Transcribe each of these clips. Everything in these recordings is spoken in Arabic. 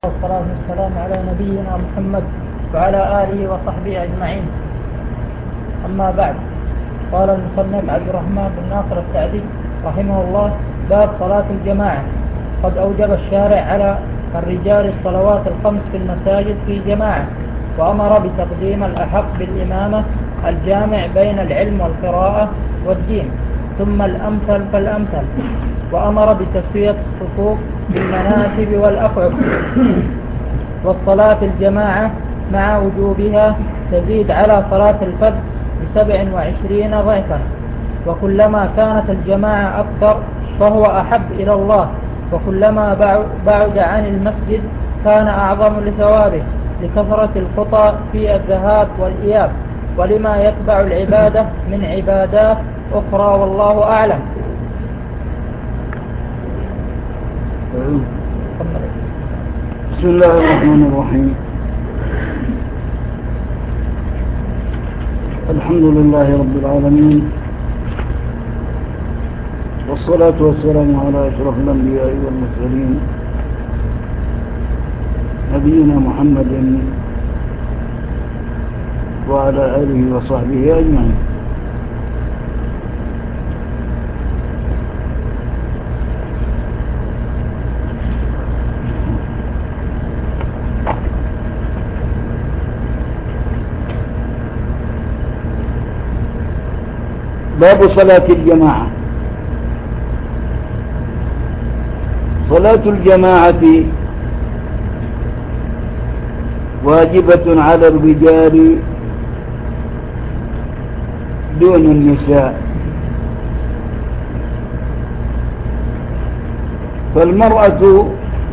والصلاة والسلام على نبينا محمد وعلى آله وصحبه أجمعين. أما بعد، قال المصنف عبد الرحمن بن ناصر السعدي رحمه الله: باب صلاة الجماعة. قد أوجب الشارع على الرجال الصلوات الخمس في المساجد في جماعة، وأمر بتقديم الأحق بالإمامة الجامع بين العلم والقراءة والدين، ثم الأمثل فالأمثل، وأمر بتسوية الصفوف بالمناسب والأقعد. والصلاة الجماعة مع وجوبها تزيد على صلاة الفرد ب27 ضعفا، وكلما كانت الجماعة أكثر فهو أحب إلى الله، وكلما بعد عن المسجد كان أعظم لثوابه، لكثرة الخطى في الذهاب والإياب، ولما يتبع العبادة من عبادات أخرى، والله أعلم. بسم الله الرحمن الرحيم. الحمد لله رب العالمين، والصلاة والسلام على أشرف الأنبياء والمرسلين، نبينا محمد وعلى آله وصحبه أجمعين. باب صلاة الجماعة. صلاة الجماعة واجبة على الرجال دون النساء، فالمرأة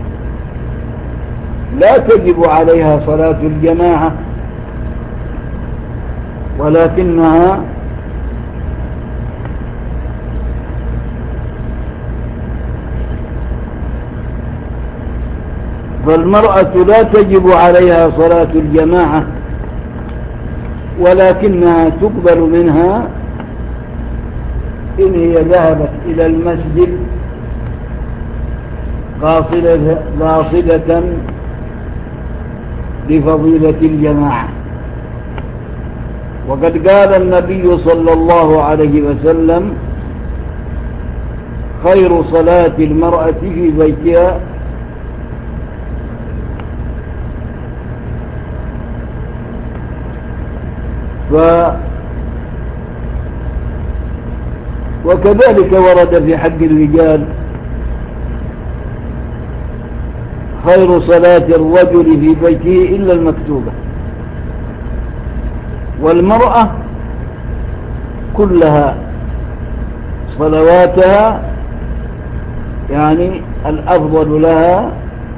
لا تجب عليها صلاة الجماعة، ولكنها لا تجب عليها صلاة الجماعة، ولكنها تقبل منها إن هي ذهبت إلى المسجد قاصدة لفضيلة الجماعة. وقد قال النبي صلى الله عليه وسلم: خير صلاة المرأة في بيتها وكذلك ورد في حق الرجال: خير صلاة الرجل في بيته إلا المكتوبة. والمرأة كلها صلواتها يعني الأفضل لها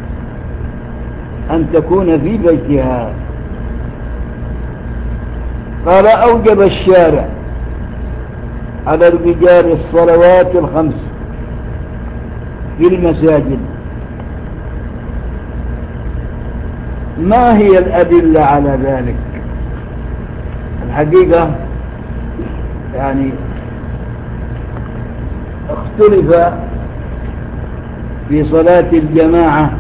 أن تكون في بيتها. قال: أوجب الشارع على الرجال الصلوات الخمس في المساجد. ما هي الأدلة على ذلك؟ الحقيقة يعني اختلف في صلاة الجماعة،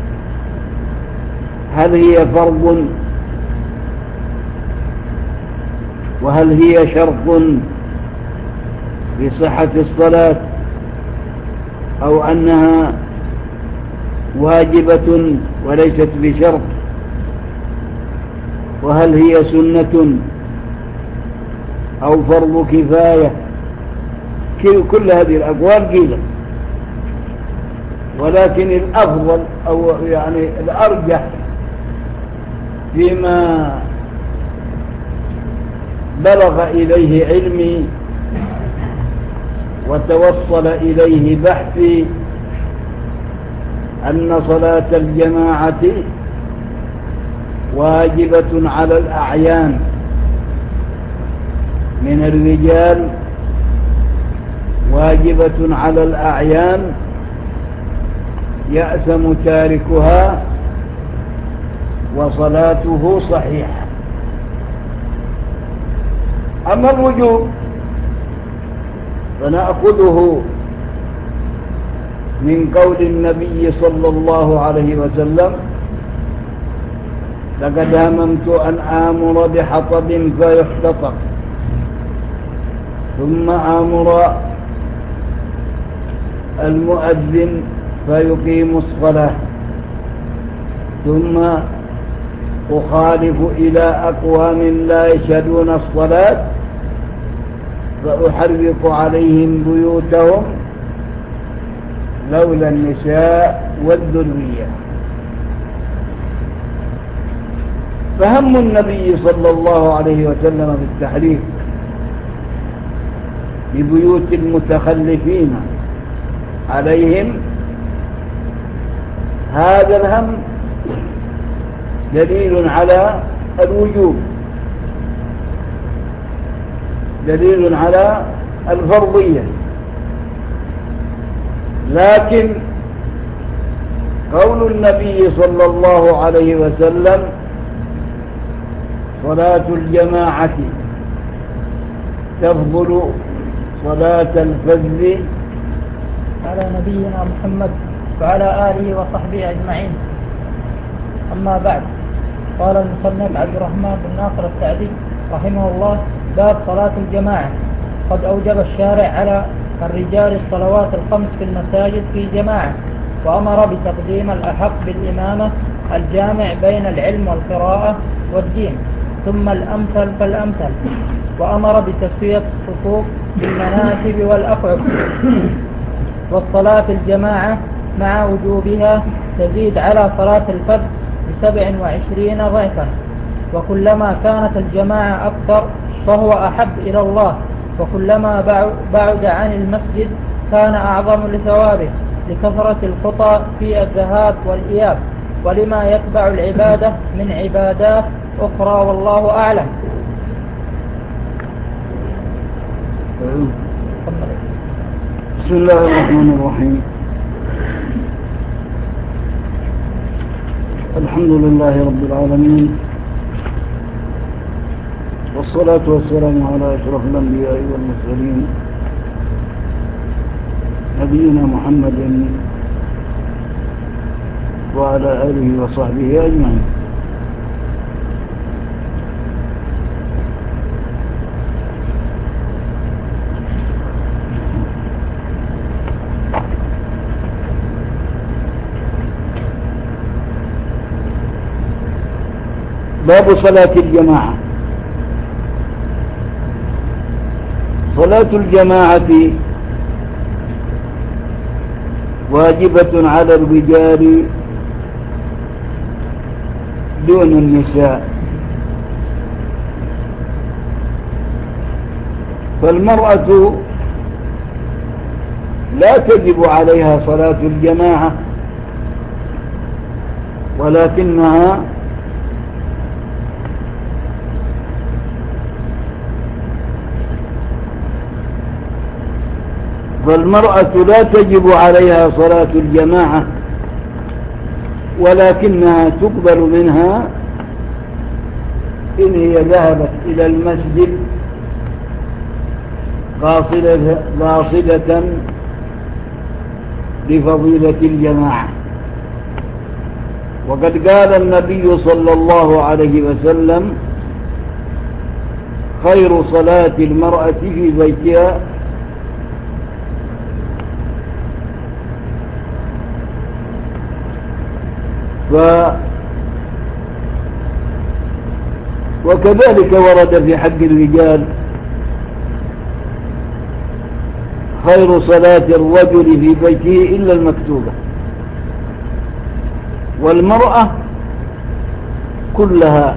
هل هي فرض وهل هي شرط في صحة الصلاة، أو أنها واجبة وليست بشرط، وهل هي سنة أو فرض كفاية. كل هذه الأقوال قيلت، ولكن الأفضل أو يعني الأرجح فيما بلغ إليه علمي وتوصل إليه بحثي أن صلاة الجماعة واجبة على الأعيان من الرجال، واجبة على الأعيان يأثم تاركها وصلاته صحيحة. أما الوجوب فنأخذه من قول النبي صلى الله عليه وسلم: لقد هممت أن آمر بحطب فيحتطب ثم آمر المؤذن فيقيم الصلاة ثم أخالف إلى أقوام لا يشهدون الصلاة فأحرق عليهم بيوتهم لولا النساء والذرية. فهم النبي صلى الله عليه وسلم بالتحريق ببيوت المتخلفين عليهم، هذا الهم دليل على الوجوب، دليل على الفرضية. لكن قول النبي صلى الله عليه وسلم صلاة الجماعة تفضل صلاة الفذ على نبينا محمد وعلى آله وصحبه أجمعين. أما بعد، قال المصنف عبد الرحمن بن ناصر السعدي رحمه الله: باب صلاة الجماعة. قد أوجب الشارع على الرجال الصلوات الخمس في المساجد في جماعة، وأمر بتقديم الأحق بالإمامة الجامع بين العلم والقراءة والدين، ثم الأمثل فالأمثل، وأمر بتسوية الصفوف بالمناسب والأقعد. والصلاة الجماعة مع وجوبها تزيد على صلاة الفرد ب27 ضعفا، وكلما كانت الجماعة أكثر فهو أحب إلى الله، وكلما بعد عن المسجد كان أعظم لثوابه لكثرة الخطى في الذهاب والإياب، ولما يتبع العبادة من عبادات أخرى، والله أعلم. بسم الله الرحمن الرحيم. الحمد لله رب العالمين، والصلاة والسلام على أشرف الأنبياء والمرسلين نبينا محمد وعلى آله وصحبه أجمعين. باب صلاة الجماعة. صلاة الجماعة واجبة على الرجال دون النساء، فالمرأة لا تجب عليها صلاة الجماعة، ولكنها فالمرأة لا تجب عليها صلاة الجماعة، ولكنها تقبل منها إن هي ذهبت إلى المسجد قاصدة لفضيلة الجماعة. وقد قال النبي صلى الله عليه وسلم: خير صلاة المرأة في بيتها وكذلك ورد في حق الرجال: خير صلاة الرجل في بيته إلا المكتوبة. والمرأة كلها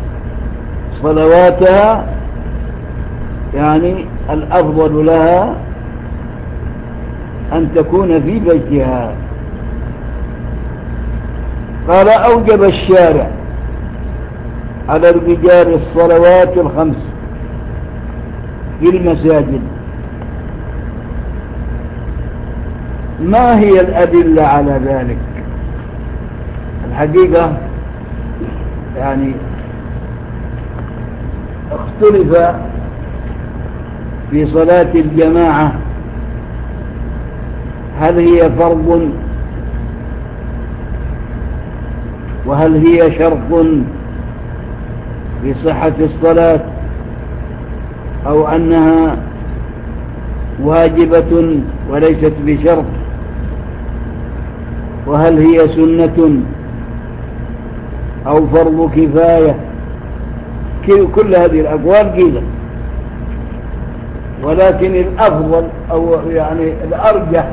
صلواتها يعني الأفضل لها أن تكون في بيتها. قال: أوجب الشارع على الرجال الصلوات الخمس في المساجد. ما هي الأدلة على ذلك؟ الحقيقة يعني اختلف في صلاة الجماعة، هل هي فرض وهل هي شرط بصحة الصلاة أو أنها واجبة وليست بشرط، وهل هي سنة أو فرض كفاية، كل هذه الأقوال قيلت. ولكن الأفضل أو يعني الأرجح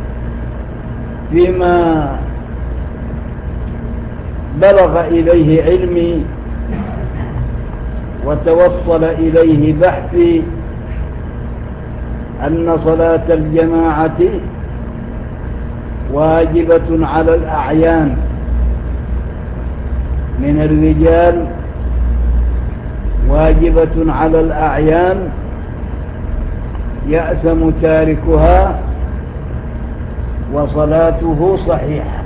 فيما بلغ إليه علمي وتوصل إليه بحثي أن صلاة الجماعة واجبة على الأعيان من الرجال، واجبة على الأعيان يأثم تاركها وصلاته صحيحة.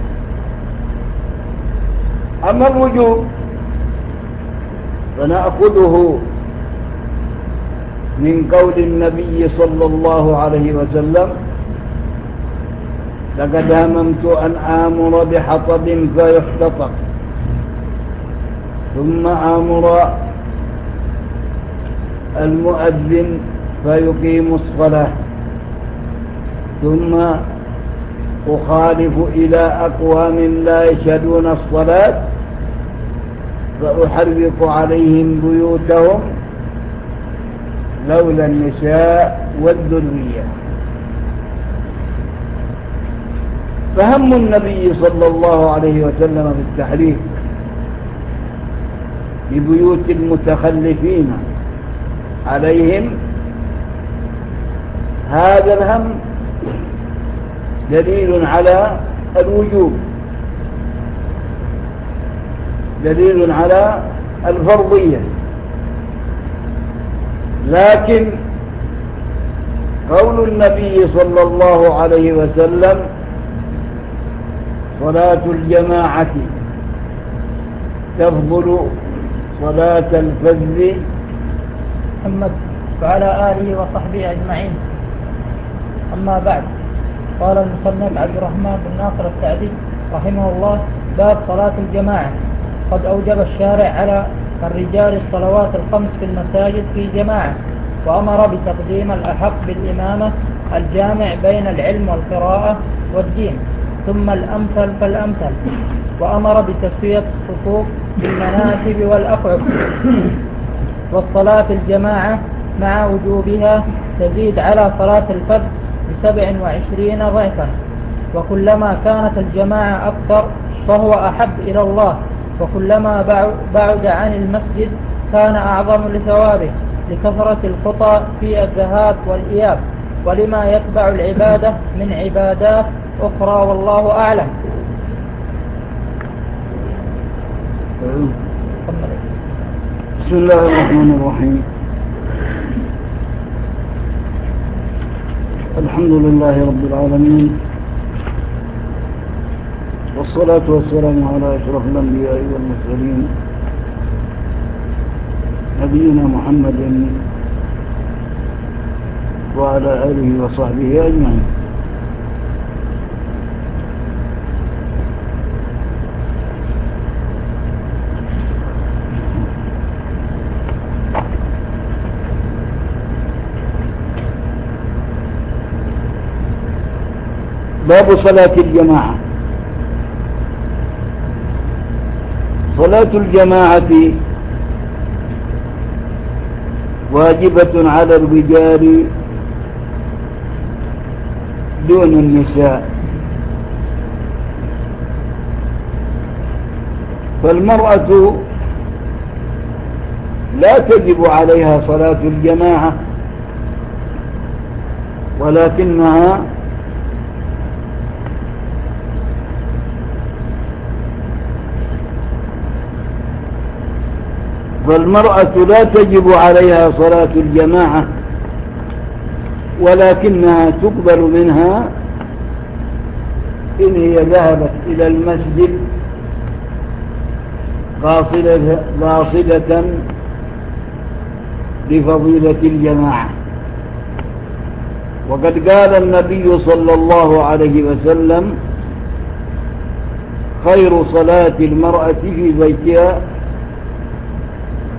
أما الوجوب فنأخذه من قول النبي صلى الله عليه وسلم: لقد هممت أن آمر بحطب فيحتطب، ثم آمر المؤذن فيقيم الصلاة، ثم أخالف إلى أقوام لا يشهدون الصلاة فأحرق عليهم بيوتهم لولا النساء والذرية. فهم النبي صلى الله عليه وسلم بالتحريق ببيوت المتخلفين عليهم، هذا الهم دليل على الوجوب، دليل على الفرضية. لكن قول النبي صلى الله عليه وسلم: صلاة الجماعة تفضل صلاة الفذ محمد وعلى آله وصحبه أجمعين. أما بعد، قال المصنف عبد الرحمن بن ناصر السعدي رحمه الله: باب صلاة الجماعة. قد أوجب الشارع على الرجال الصلوات الخمس في المساجد في جماعة، وأمر بتقديم الأحق بالإمامة الجامع بين العلم والقراءة والدين، ثم الأمثل فالأمثل، وأمر بتسوية الصفوف بالمناكب والأقعد. والصلاة الجماعة مع وجوبها تزيد على صلاة الفرد ب27 ضعفا، وكلما كانت الجماعة أكثر فهو أحب إلى الله، وكلما بعد عن المسجد كان أعظم لثوابه، لكثرة الخطى في الذهاب والإياب، ولما يتبع العبادة من عبادات أخرى، والله أعلم. بسم الله الرحمن الرحيم. الحمد لله رب العالمين، والصلاة والسلام على أشرف الأنبياء والمرسلين نبينا محمد وعلى آله وصحبه أجمعين. باب صلاة الجماعة. صلاة الجماعة واجبة على الرجال دون النساء، فالمرأة لا تجب عليها صلاة الجماعة، ولكنها فالمرأة لا تجب عليها صلاة الجماعة، ولكنها تقبل منها إن هي ذهبت إلى المسجد قاصدة لفضيلة الجماعة. وقد قال النبي صلى الله عليه وسلم: خير صلاة المرأة في بيتها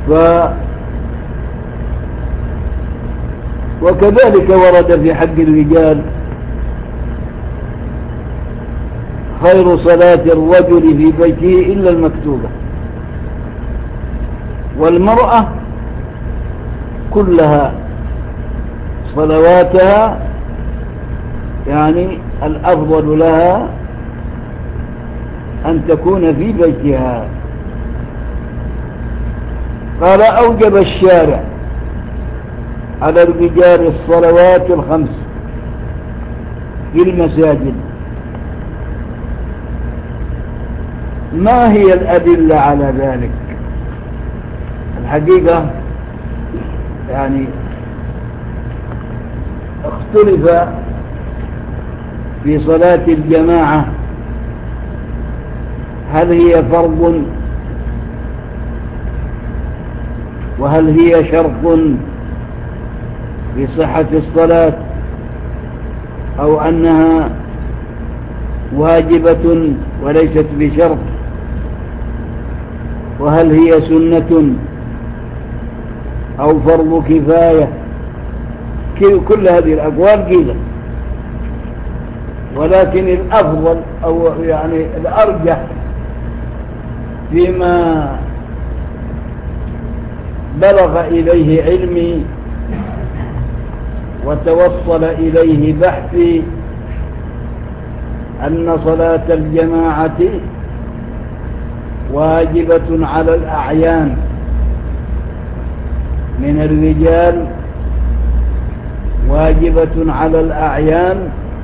وكذلك ورد في حق الرجال خير صلاة الرجل في بيته إلا المكتوبة، والمرأة كلها صلواتها يعني الأفضل لها أن تكون في بيتها. قال أوجب الشارع على الرجال الصلوات الخمس في المساجد. ما هي الأدلة على ذلك؟ الحقيقة يعني اختلف في صلاة الجماعة، هل هي فرض وهل هي شرط في صحة الصلاة أو أنها واجبة وليست بشرط، وهل هي سنة أو فرض كفاية. كل هذه الأقوال قيلت، ولكن الأفضل أو يعني الأرجح فيما بلغ إليه علمي وتوصل إليه بحثي أن صلاة الجماعة واجبة على الأعيان من الرجال، واجبة على الأعيان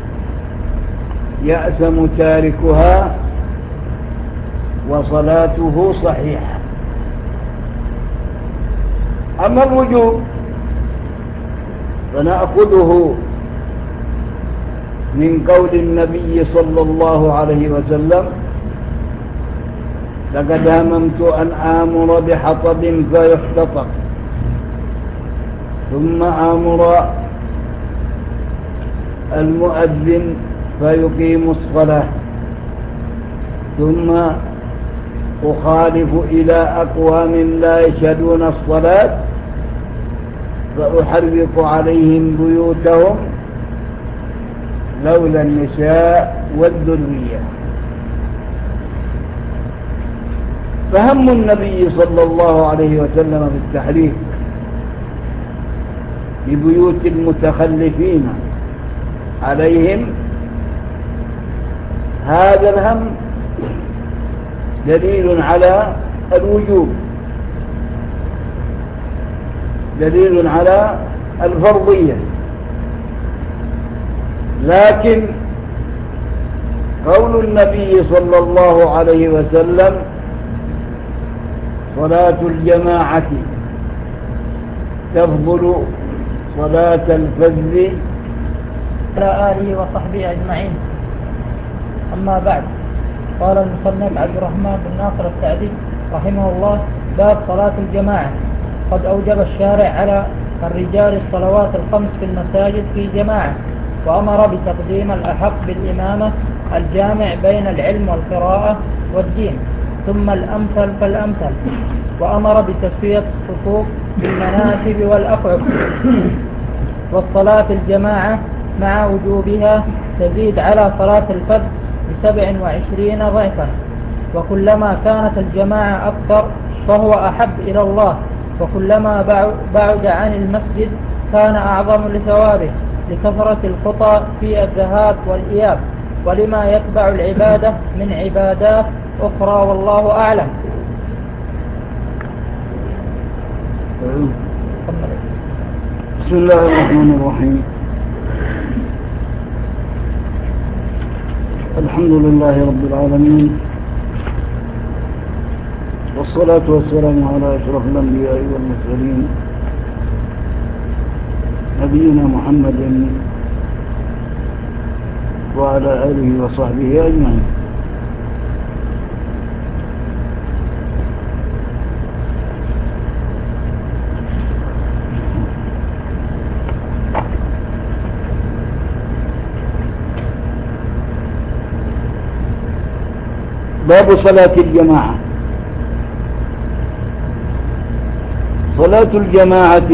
يأثم تاركها وصلاته صحيحة. أما الوجوب فنأخذه من قول النبي صلى الله عليه وسلم: لقد هممت أن آمر بحطب فيحتطب، ثم آمر المؤذن فيقيم الصلاة، ثم أخالف إلى أقوام لا يشهدون الصلاة فأحرق عليهم بيوتهم لولا النساء والذرية. فهم النبي صلى الله عليه وسلم بالتحريك ببيوت المتخلفين عليهم، هذا الهم دليل على الوجوب، دليل على الفرضية. لكن قول النبي صلى الله عليه وسلم: صلاة الجماعة تفضل صلاة الفذ، على آله وصحبه أجمعين. أما بعد، قال المصنف عبد الرحمن بن ناصر السعدي رحمه الله: باب صلاة الجماعة. قد أوجب الشارع على الرجال الصلوات الخمس في المساجد في جماعة، وأمر بتقديم الأحق بالإمامة الجامع بين العلم والقراءة والدين، ثم الأمثل فالأمثل، وأمر بتسوية الصفوف بالمناكب والأقعد. والصلاة الجماعة مع وجوبها تزيد على صلاة الفرد ب27 ضعفا، وكلما كانت الجماعة أكثر فهو أحب إلى الله، وكلما بعد عن المسجد كان أعظم لثوابه، لكثرة الخطى في الذهاب والإياب، ولما يتبع العبادة من عبادات أخرى، والله أعلم. بسم الله الرحمن الرحيم. الحمد لله رب العالمين، والصلاة والسلام على أشرف الأنبياء والمرسلين نبينا محمد وعلى آله وصحبه أجمعين. باب صلاة الجماعة. صلاة الجماعة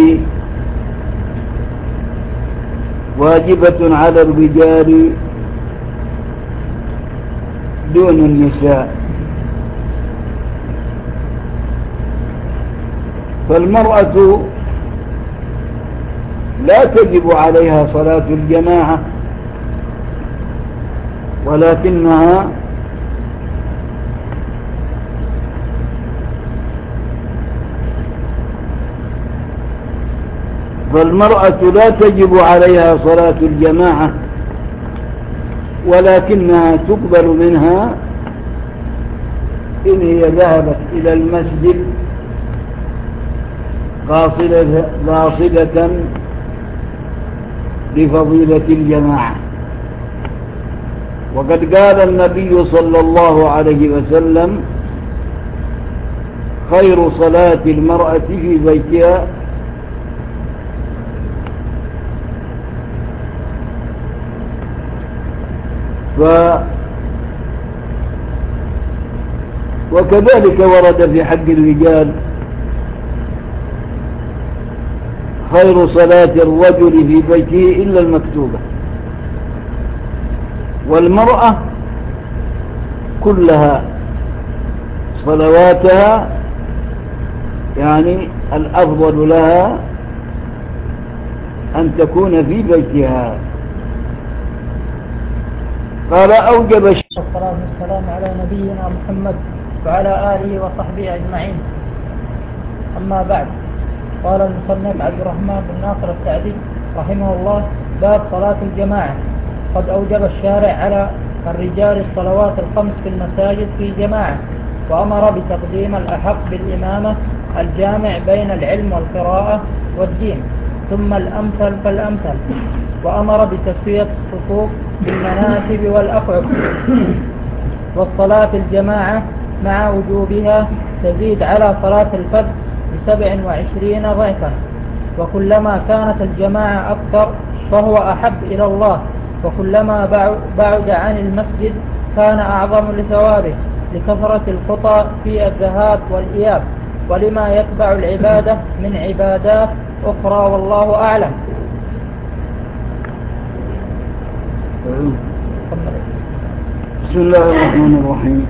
واجبة على الرجال دون النساء، فالمرأة لا تجب عليها صلاة الجماعة، ولكنها لا تجب عليها صلاة الجماعة، ولكنها تقبل منها إن هي ذهبت إلى المسجد قاصدة لفضيلة الجماعة. وقد قال النبي صلى الله عليه وسلم: خير صلاة المرأة في بيتها وكذلك ورد في حق الرجال: خير صلاة الرجل في بيته إلا المكتوبة. والمرأة كلها صلواتها يعني الأفضل لها أن تكون في بيتها. قال: أوجب الصلاة والسلام على نبينا محمد وعلى آله وصحبه أجمعين. أما بعد، قال المصنف عبد الرحمن بن ناصر السعدي رحمه الله: باب صلاة الجماعة. قد أوجب الشارع على الرجال الصلوات الخمس في المساجد في جماعة، وأمر بتقديم الأحق بالإمامة الجامع بين العلم والقراءة والدين، ثم الأمثل فالأمثل، وأمر بتسوية الصفوف بالمناسب والأقعد. والصلاة الجماعة مع وجوبها تزيد على صلاة الفرد ب27 ضعفا، وكلما كانت الجماعة أكثر فهو أحب إلى الله، وكلما بعد عن المسجد كان أعظم لثوابه، لكثرة الخطى في الذهاب والإياب، ولما يتبع العبادة من عبادات أخرى، والله أعلم. بسم الله الرحمن الرحيم.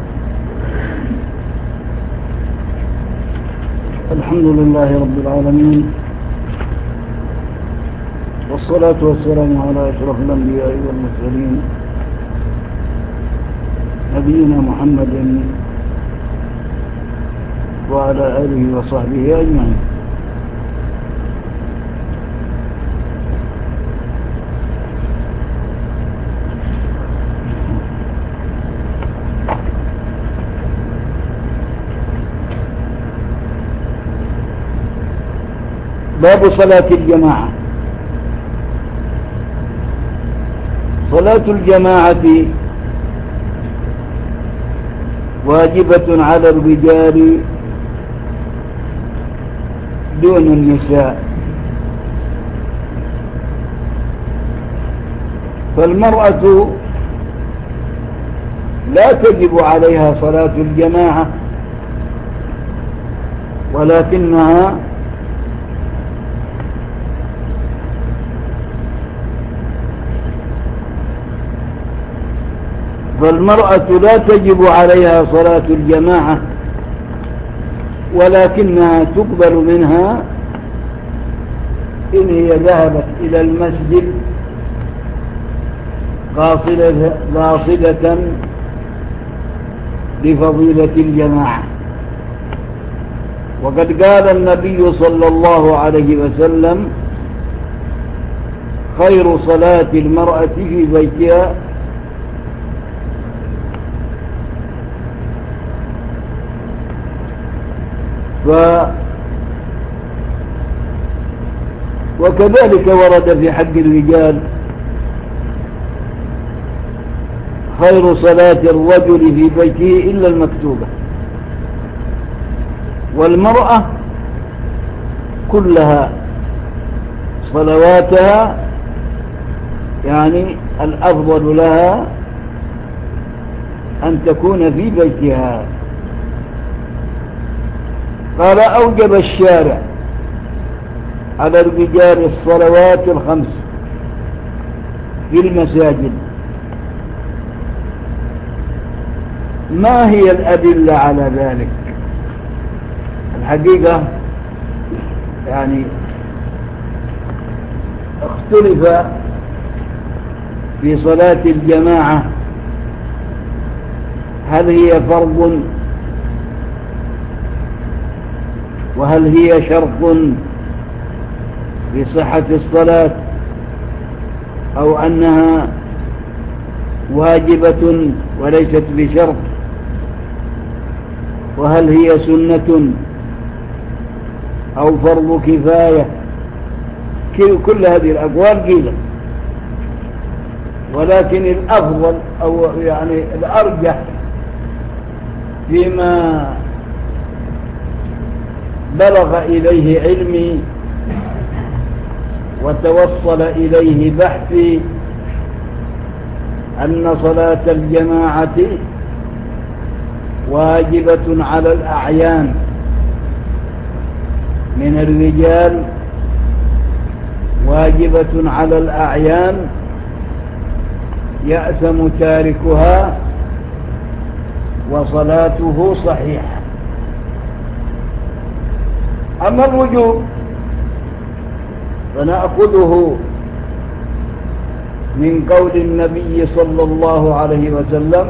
الحمد لله رب العالمين، والصلاة والسلام على أشرف الأنبياء والمرسلين نبينا محمد وعلى آله وصحبه أجمعين. باب صلاة الجماعة. صلاة الجماعة واجبة على الرجال دون النساء، فالمرأة لا تجب عليها صلاة الجماعة، ولكنها لا تجب عليها صلاة الجماعة، ولكنها تقبل منها إن هي ذهبت إلى المسجد قاصدة لفضيلة الجماعة. وقد قال النبي صلى الله عليه وسلم: خير صلاة المرأة في بيتها وكذلك ورد في حق الرجال: خير صلاة الرجل في بيته إلا المكتوبة. والمرأة كلها صلواتها يعني الأفضل لها أن تكون في بيتها. قال: أوجب الشارع على الرجال الصلوات الخمس في المساجد. ما هي الأدلة على ذلك؟ الحقيقة يعني اختلف في صلاة الجماعة، هل هي فرض وهل هي شرط في صحة الصلاة أو أنها واجبة وليست بشرط، وهل هي سنة أو فرض كفاية. كل هذه الأقوال قيلت، ولكن الأفضل أو يعني الأرجح فيما بلغ إليه علمي وتوصل إليه بحثي أن صلاة الجماعة واجبة على الأعيان من الرجال، واجبة على الأعيان يأثم تاركها وصلاته صحيحة. أما الوجوب فنأخذه من قول النبي صلى الله عليه وسلم: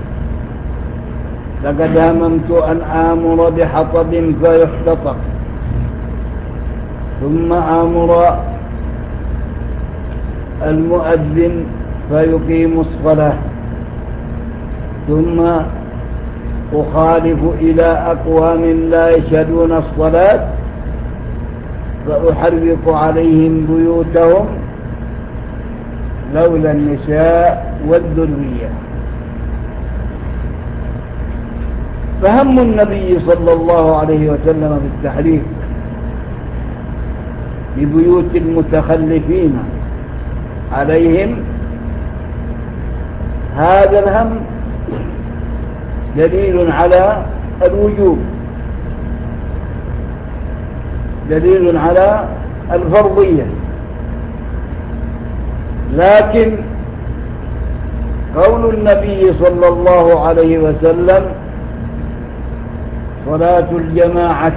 لقد هممت أن آمر بحطب فيحتطب، ثم آمر المؤذن فيقيم الصلاة، ثم أخالف إلى أقوام لا يشهدون الصلاة فأحرق عليهم بيوتهم لولا النساء والذرية. فهم النبي صلى الله عليه وسلم بالتحريق ببيوت المتخلفين عليهم، هذا الهم دليل على الوجوب، دليل على الفرضية. لكن قول النبي صلى الله عليه وسلم: صلاة الجماعة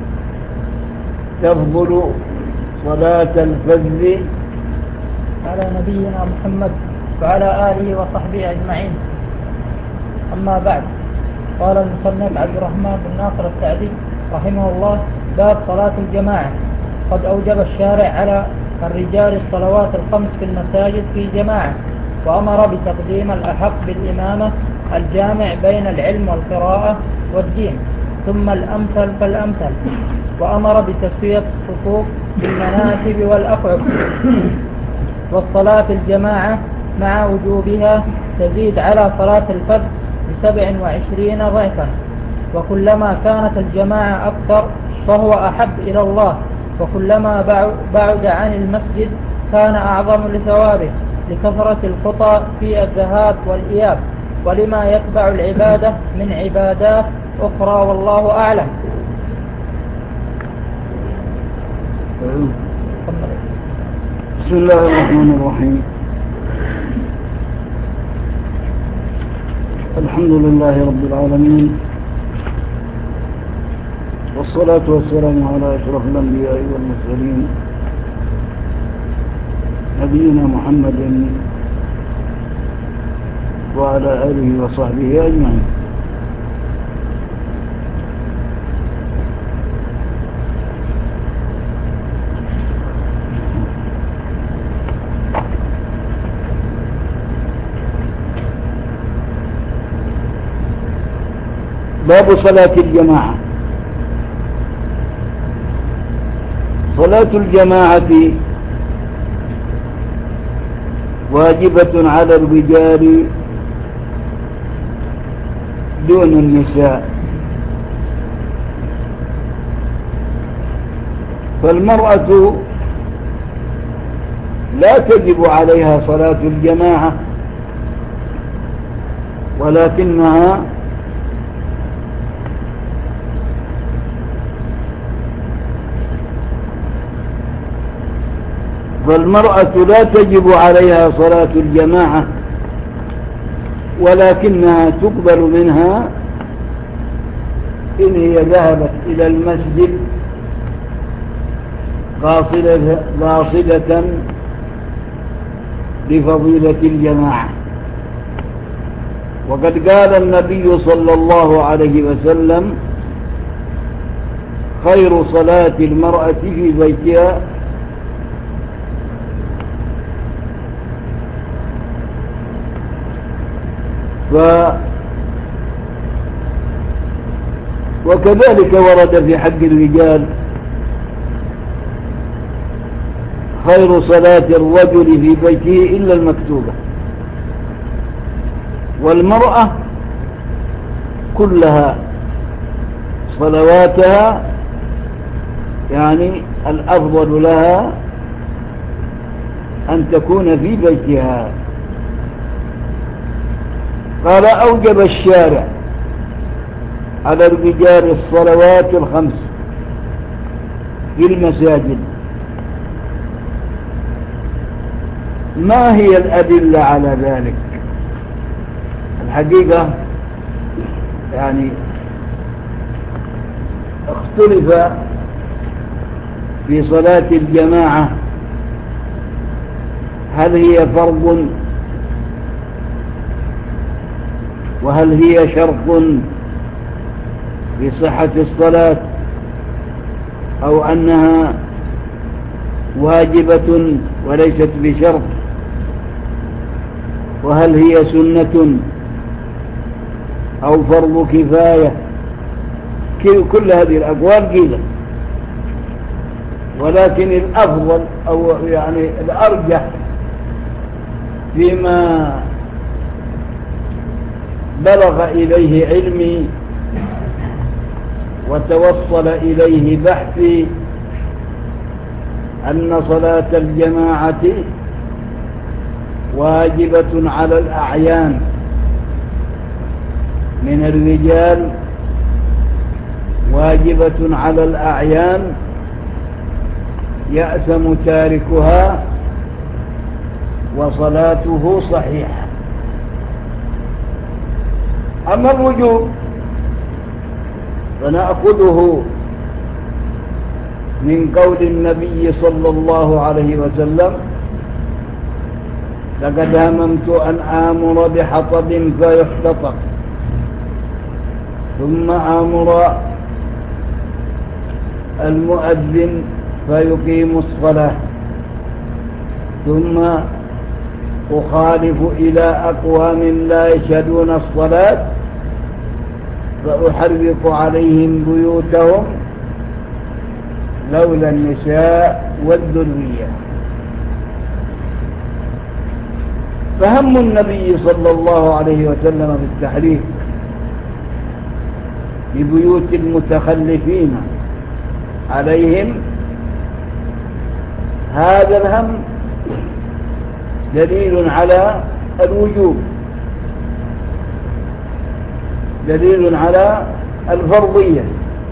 تفضل صلاة الفذ على نبينا محمد وعلى آله وصحبه أجمعين. أما بعد، قال المصنف عبد الرحمن بن ناصر السعدي رحمه الله: باب صلاة الجماعة. قد أوجب الشارع على الرجال الصلوات الخمس في المساجد في جماعة، وأمر بتقديم الأحق بالإمامة الجامع بين العلم والقراءة والدين، ثم الأمثل فالأمثل، وأمر بتسوية الصفوف بالمناسب والأقعد. والصلاة الجماعة مع وجوبها تزيد على صلاة الفرد ب27 ضعفا، وكلما كانت الجماعة أكثر فهو أحب إلى الله، وكلما بعد عن المسجد كان أعظم لثوابه، لكثرة الخطى في الذهاب والإياب، ولما يتبع العبادة من عبادات أخرى، والله أعلم. بسم الله الرحمن الرحيم. الحمد لله رب العالمين، والصلاة والسلام على أشرف الأنبياء والمرسلين نبينا محمد وعلى آله وصحبه أجمعين. باب صلاة الجماعة. صلاة الجماعة واجبة على الرجال دون النساء، فالمرأة لا تجب عليها صلاة الجماعة، ولكنها فالمرأة لا تجب عليها صلاة الجماعة، ولكنها تقبل منها إن هي ذهبت إلى المسجد قاصدة لفضيلة الجماعة. وقد قال النبي صلى الله عليه وسلم: خير صلاة المرأة في بيتها وكذلك ورد في حق الرجال: خير صلاة الرجل في بيته إلا المكتوبة. والمرأة كلها صلواتها يعني الأفضل لها أن تكون في بيتها. قال: أوجب الشارع على الرجال الصلوات الخمس في المساجد. ما هي الأدلة على ذلك؟ الحقيقة يعني اختلف في صلاة الجماعة، هل هي فرض وهل هي شرط في صحة الصلاة، أو أنها واجبة وليست بشرط، وهل هي سنة أو فرض كفاية. كل هذه الأقوال قيلت، ولكن الأفضل أو يعني الأرجح فيما بلغ إليه علمي وتوصل إليه بحثي أن صلاة الجماعة واجبة على الأعيان من الرجال، واجبة على الأعيان يأثم تاركها وصلاته صحيحة. أما الوجوب فنأخذه من قول النبي صلى الله عليه وسلم: لقد هممت أن آمر بحطب فيحتطب، ثم آمر المؤذن فيقيم الصلاة، ثم أخالف إلى أقوام لا يشهدون الصلاة فأحرق عليهم بيوتهم لولا النساء والذرية. فهم النبي صلى الله عليه وسلم بالتحريك ببيوت المتخلفين عليهم، هذا الهم دليل على الوجوب، دليل على الفرضية.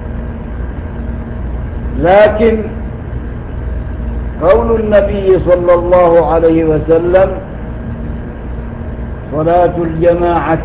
لكن قول النبي صلى الله عليه وسلم: صلاة الجماعة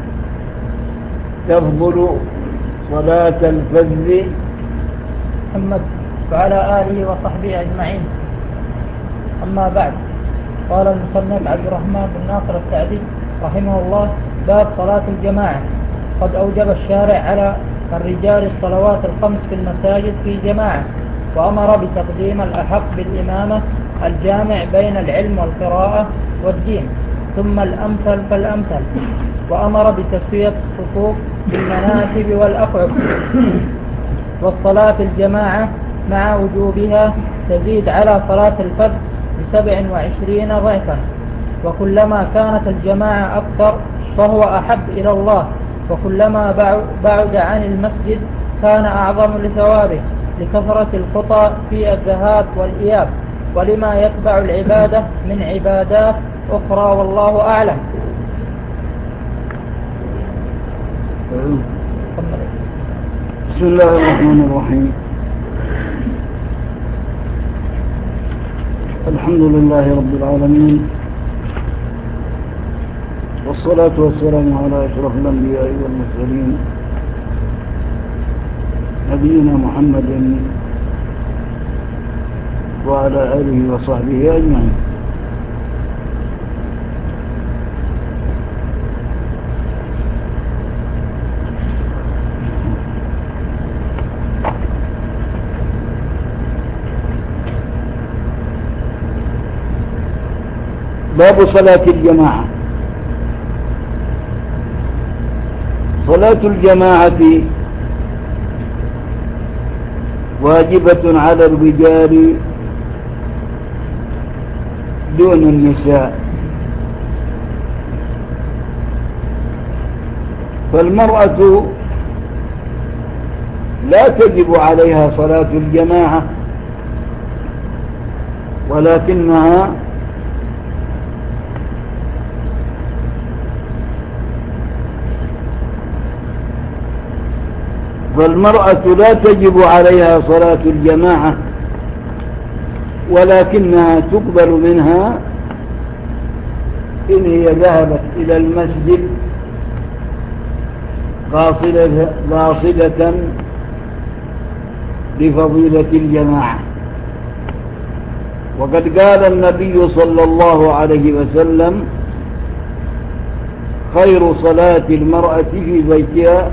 تفضل صلاة الفذ محمد وعلى آله وصحبه أجمعين. أما بعد، قال المصنف عبد الرحمن بن ناصر السعدي رحمه الله: باب صلاة الجماعة. قد أوجب الشارع على الرجال الصلوات الخمس في المساجد في جماعة، وأمر بتقديم الأحق بالإمامة الجامع بين العلم والقراءة والدين، ثم الأمثل فالأمثل، وأمر بتسوية الصفوف بالمناكب والأقعد. والصلاة الجماعة مع وجوبها تزيد على صلاة الفرد ب27 ضعفا، وكلما كانت الجماعة أكثر فهو أحب إلى الله، وكلما بعد عن المسجد كان أعظم لثوابه، لكثرة الخطى في الذهاب والإياب، ولما يتبع العبادة من عبادات أخرى، والله أعلم. بسم الله الرحمن الرحيم. الحمد لله رب العالمين، والصلاة والسلام على أشرف الأنبياء والمرسلين نبينا محمد وعلى آله وصحبه أجمعين. باب صلاة الجماعة. صلاة الجماعة واجبة على الرجال دون النساء، فالمرأة لا تجب عليها صلاة الجماعة، ولكنها لا تجب عليها صلاة الجماعة، ولكنها تقبل منها إن هي ذهبت إلى المسجد قاصدة لفضيلة الجماعة. وقد قال النبي صلى الله عليه وسلم: خير صلاة المرأة في بيتها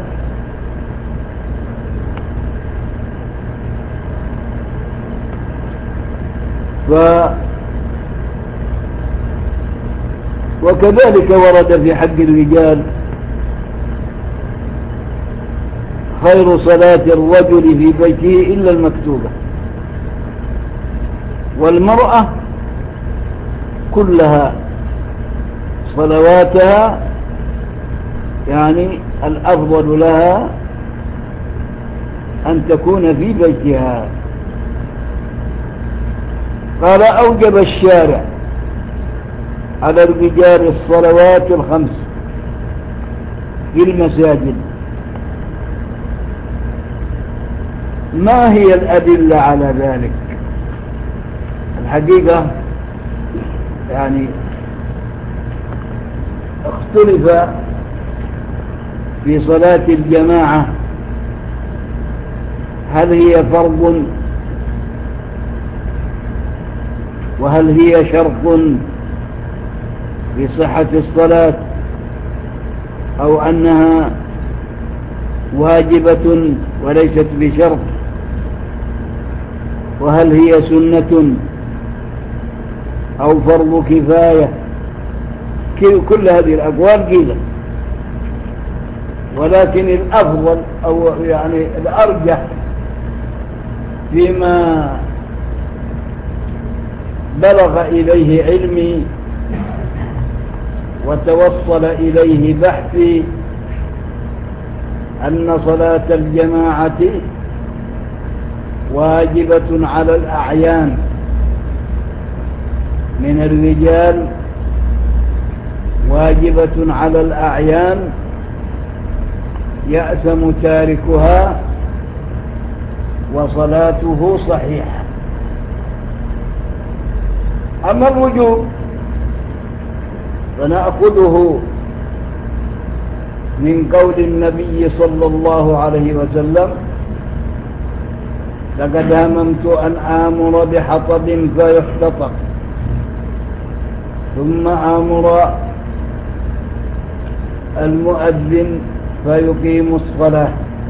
وكذلك ورد في حق الرجال: خير صلاة الرجل في بيته إلا المكتوبة. والمرأة كلها صلواتها يعني الأفضل لها أن تكون في بيتها. قال: أوجب الشارع على الرجال الصلوات الخمس في المساجد. ما هي الأدلة على ذلك؟ الحقيقة يعني اختلف في صلاة الجماعة، هل هي فرض وهل هي شرط في صحة الصلاة، أو أنها واجبة وليست بشرط، وهل هي سنة أو فرض كفاية. كل هذه الأقوال قيلت، ولكن الأفضل أو يعني الأرجح فيما بلغ إليه علمي وتوصل إليه بحثي أن صلاة الجماعة واجبة على الأعيان من الرجال، واجبة على الأعيان يأثم تاركها وصلاته صحيحة. أما الوجوب فنأخذه من قول النبي صلى الله عليه وسلم: لقد هممت أن آمر بحطب فيحتطب، ثم آمر المؤذن فيقيم الصلاة،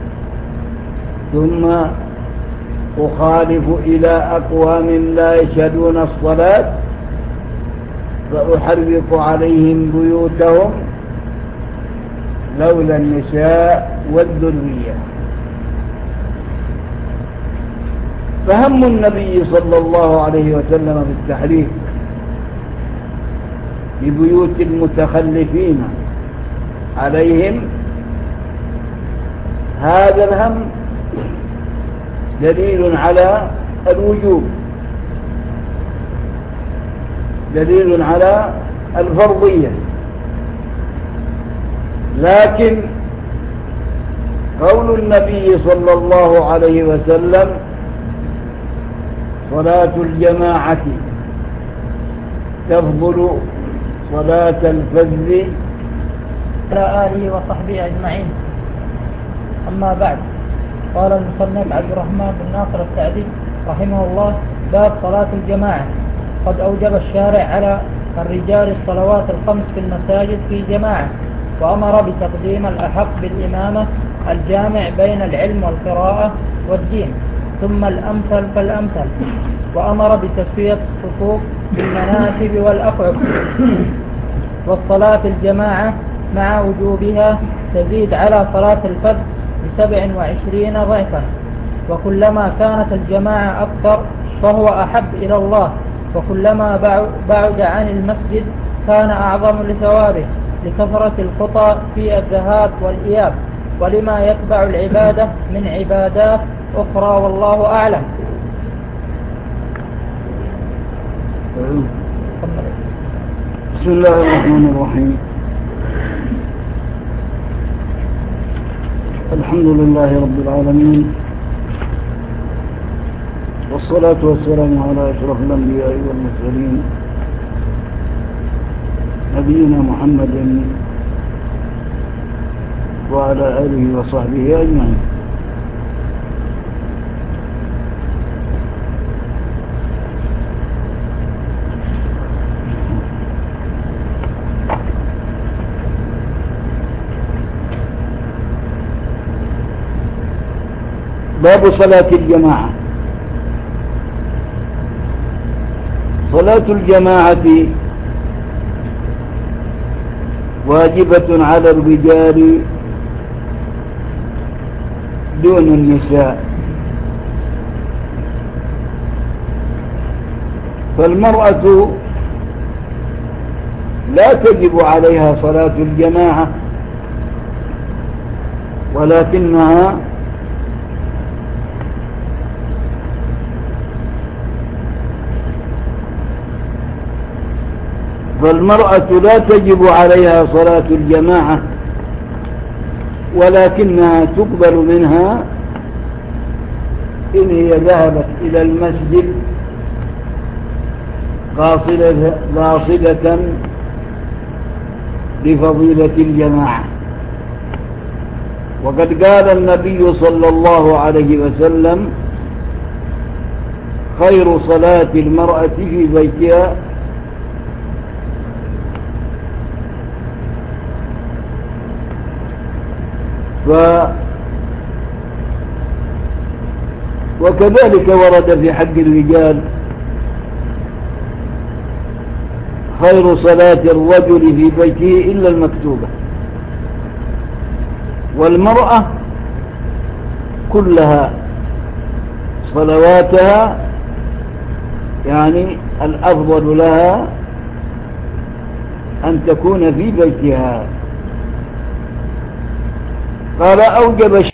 ثم أخالف إلى أقوام لا يشهدون الصلاة فأحرق عليهم بيوتهم لولا النساء والذرية. فهم النبي صلى الله عليه وسلم بالتحريك ببيوت المتخلفين عليهم، هذا الهم دليل على الوجوب، دليل على الفرضية. لكن قول النبي صلى الله عليه وسلم: صلاة الجماعة تفضل صلاة الفجر على آله وصحبه أجمعين. أما بعد، قال المصنف عبد الرحمن بن ناصر السعدي رحمه الله: باب صلاة الجماعة. قد أوجب الشارع على الرجال الصلوات الخمس في المساجد في جماعة، وأمر بتقديم الأحق بالإمامة الجامع بين العلم والقراءة والدين، ثم الأمثل فالأمثل، وأمر بتسوية الصفوف بالمناكب والأقعد. والصلاة الجماعة مع وجوبها تزيد على صلاة الفرد ب27 ضعفا، وكلما كانت الجماعة أكثر فهو أحب إلى الله، وكلما بعد عن المسجد كان أعظم لثوابه لكثرة الخطى في الذهاب والإياب، ولما يتبع العبادة من عبادات أخرى، والله أعلم. بسم الله الرحمن الرحيم. الحمد لله رب العالمين، والصلاة والسلام على أشرف الأنبياء والمرسلين نبينا محمد وعلى آله وصحبه أجمعين. باب صلاة الجماعة. صلاة الجماعة واجبة على الرجال دون النساء، فالمرأة لا تجب عليها صلاة الجماعة، ولكنها لا تجب عليها صلاة الجماعة، ولكنها تقبل منها إن هي ذهبت إلى المسجد قاصدة لفضيلة الجماعة. وقد قال النبي صلى الله عليه وسلم: خير صلاة المرأة في بيتها وكذلك ورد في حق الرجال: خير صلاة الرجل في بيته إلا المكتوبة. والمرأة كلها صلواتها يعني الأفضل لها أن تكون في بيتها. قال: أوجب